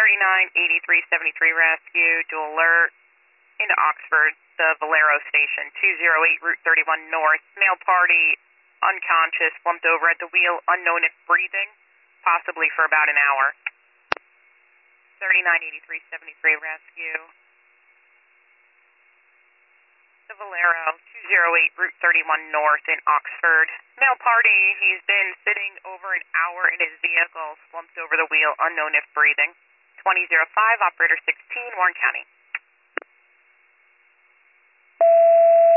398373 rescue, dual alert, into Oxford, the Valero station, 208 Route 31 North. Male party, unconscious, slumped over at the wheel, unknown if breathing, possibly for about an hour. 398373 rescue. The Valero, 208 Route 31 North in Oxford. Male party, he's been sitting over an hour in his vehicle, slumped over the wheel, unknown if breathing. 2005, operator 16, Warren County.